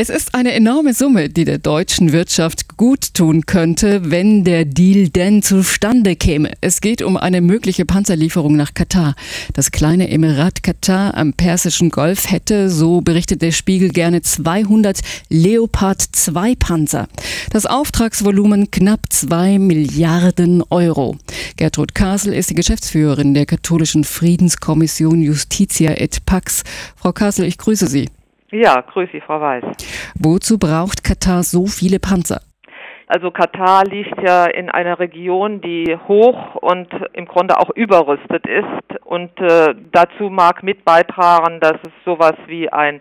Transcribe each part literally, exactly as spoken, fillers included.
Es ist eine enorme Summe, die der deutschen Wirtschaft gut tun könnte, wenn der Deal denn zustande käme. Es geht um eine mögliche Panzerlieferung nach Katar. Das kleine Emirat Katar am Persischen Golf hätte, so berichtet der Spiegel, gerne zweihundert Leopard zwei Panzer. Das Auftragsvolumen knapp zwei Milliarden Euro. Gertrud Kasel ist die Geschäftsführerin der katholischen Friedenskommission Justitia et Pax. Frau Kasel, ich grüße Sie. Ja, grüße Sie, Frau Weiß. Wozu braucht Katar so viele Panzer? Also Katar liegt ja in einer Region, die hoch und im Grunde auch überrüstet ist. Und äh, dazu mag mit beitragen, dass es sowas wie ein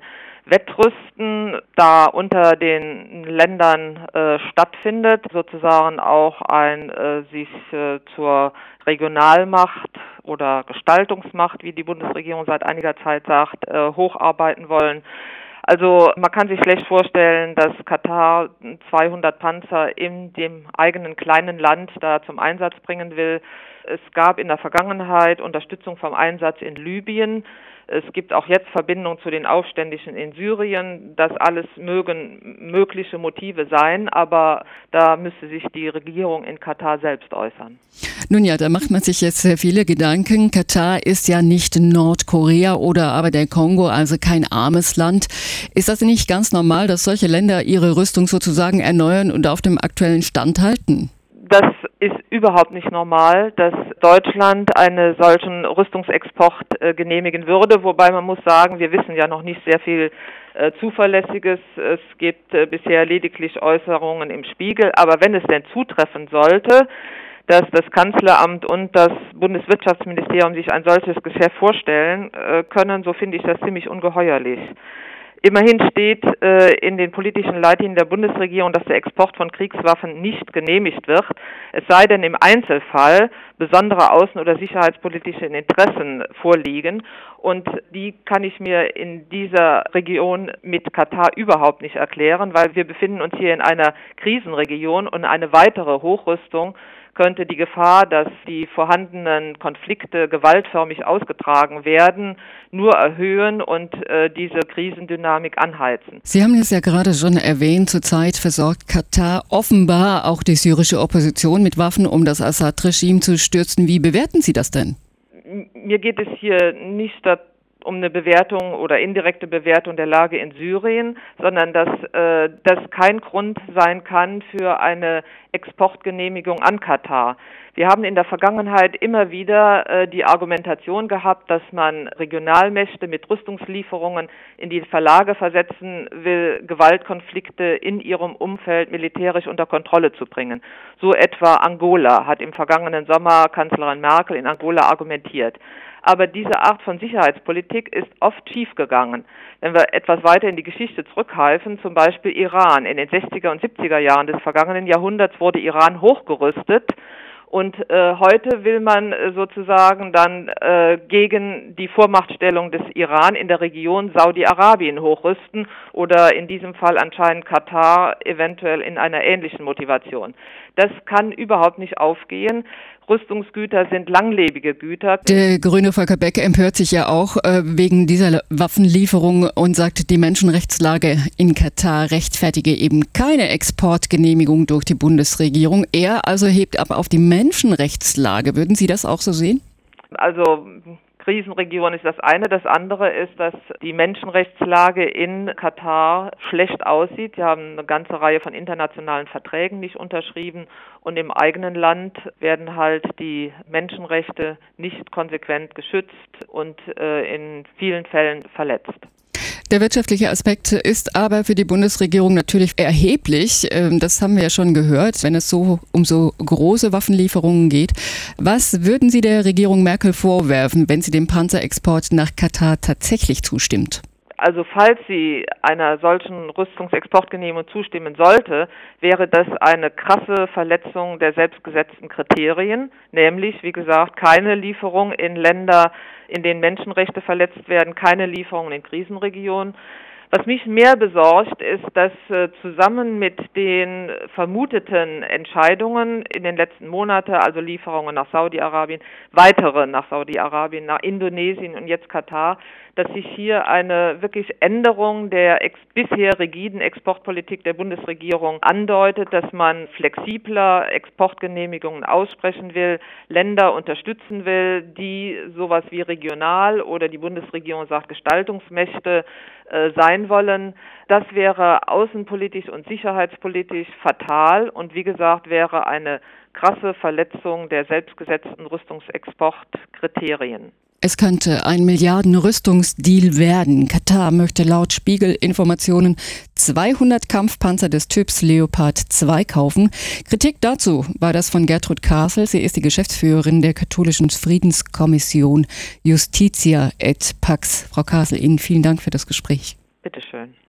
Wettrüsten da unter den Ländern äh, stattfindet, sozusagen auch ein äh, sich äh, zur Regionalmacht oder Gestaltungsmacht, wie die Bundesregierung seit einiger Zeit sagt, äh, hocharbeiten wollen. Also man kann sich schlecht vorstellen, dass Katar zweihundert Panzer in dem eigenen kleinen Land da zum Einsatz bringen will. Es gab in der Vergangenheit Unterstützung vom Einsatz in Libyen. Es gibt auch jetzt Verbindungen zu den Aufständischen in Syrien. Das alles mögen mögliche Motive sein, aber da müsste sich die Regierung in Katar selbst äußern. Nun ja, da macht man sich jetzt sehr viele Gedanken. Katar ist ja nicht Nordkorea oder aber der Kongo, also kein armes Land. Ist das nicht ganz normal, dass solche Länder ihre Rüstung sozusagen erneuern und auf dem aktuellen Stand halten? Das ist überhaupt nicht normal, dass Deutschland einen solchen Rüstungsexport äh, genehmigen würde, wobei man muss sagen, wir wissen ja noch nicht sehr viel äh, Zuverlässiges. Es gibt äh, bisher lediglich Äußerungen im Spiegel, aber wenn es denn zutreffen sollte, dass das Kanzleramt und das Bundeswirtschaftsministerium sich ein solches Geschäft vorstellen äh, können, so finde ich das ziemlich ungeheuerlich. Immerhin steht äh, in den politischen Leitlinien der Bundesregierung, dass der Export von Kriegswaffen nicht genehmigt wird, es sei denn im Einzelfall besondere außen- oder sicherheitspolitische Interessen vorliegen. Und die kann ich mir in dieser Region mit Katar überhaupt nicht erklären, weil wir befinden uns hier in einer Krisenregion und eine weitere Hochrüstung könnte die Gefahr, dass die vorhandenen Konflikte gewaltförmig ausgetragen werden, nur erhöhen und äh, diese Krisendynamik anheizen. Sie haben es ja gerade schon erwähnt, zurzeit versorgt Katar offenbar auch die syrische Opposition mit Waffen, um das Assad-Regime zu stürzen. Wie bewerten Sie das denn? Mir geht es hier nicht darum, um eine Bewertung oder indirekte Bewertung der Lage in Syrien, sondern dass äh, das kein Grund sein kann für eine Exportgenehmigung an Katar. Wir haben in der Vergangenheit immer wieder äh, die Argumentation gehabt, dass man Regionalmächte mit Rüstungslieferungen in die Verlage versetzen will, Gewaltkonflikte in ihrem Umfeld militärisch unter Kontrolle zu bringen. So etwa Angola hat im vergangenen Sommer Kanzlerin Merkel in Angola argumentiert. Aber diese Art von Sicherheitspolitik ist oft schiefgegangen. Wenn wir etwas weiter in die Geschichte zurückgreifen, zum Beispiel Iran. In den sechziger und siebziger Jahren des vergangenen Jahrhunderts wurde Iran hochgerüstet. Und äh, heute will man äh, sozusagen dann äh, gegen die Vormachtstellung des Iran in der Region Saudi-Arabien hochrüsten oder in diesem Fall anscheinend Katar eventuell in einer ähnlichen Motivation. Das kann überhaupt nicht aufgehen. Rüstungsgüter sind langlebige Güter. Der grüne Volker Beck empört sich ja auch äh, wegen dieser Waffenlieferung und sagt, die Menschenrechtslage in Katar rechtfertige eben keine Exportgenehmigung durch die Bundesregierung. Er also hebt ab auf die Menschenrechtslage. Würden Sie das auch so sehen? Also Krisenregion ist das eine. Das andere ist, dass die Menschenrechtslage in Katar schlecht aussieht. Sie haben eine ganze Reihe von internationalen Verträgen nicht unterschrieben und im eigenen Land werden halt die Menschenrechte nicht konsequent geschützt und äh, in vielen Fällen verletzt. Der wirtschaftliche Aspekt ist aber für die Bundesregierung natürlich erheblich. Das haben wir ja schon gehört, wenn es so um so große Waffenlieferungen geht. Was würden Sie der Regierung Merkel vorwerfen, wenn sie dem Panzerexport nach Katar tatsächlich zustimmt? Also falls sie einer solchen Rüstungsexportgenehmigung zustimmen sollte, wäre das eine krasse Verletzung der selbstgesetzten Kriterien, nämlich, wie gesagt, keine Lieferung in Länder, in denen Menschenrechte verletzt werden, keine Lieferungen in Krisenregionen. Was mich mehr besorgt, ist, dass äh, zusammen mit den vermuteten Entscheidungen in den letzten Monaten, also Lieferungen nach Saudi-Arabien, weitere nach Saudi-Arabien, nach Indonesien und jetzt Katar, dass sich hier eine wirklich Änderung der ex- bisher rigiden Exportpolitik der Bundesregierung andeutet, dass man flexibler Exportgenehmigungen aussprechen will, Länder unterstützen will, die sowas wie regional oder die Bundesregierung sagt Gestaltungsmächte äh, sein wollen. Das wäre außenpolitisch und sicherheitspolitisch fatal und wie gesagt wäre eine krasse Verletzung der selbstgesetzten Rüstungsexportkriterien. Es könnte ein Milliarden-Rüstungsdeal werden. Katar möchte laut Spiegel-Informationen zweihundert Kampfpanzer des Typs Leopard zwei kaufen. Kritik dazu war das von Gertrud Kasel. Sie ist die Geschäftsführerin der katholischen Friedenskommission Justitia et Pax. Frau Kasel, Ihnen vielen Dank für das Gespräch. Bitte schön.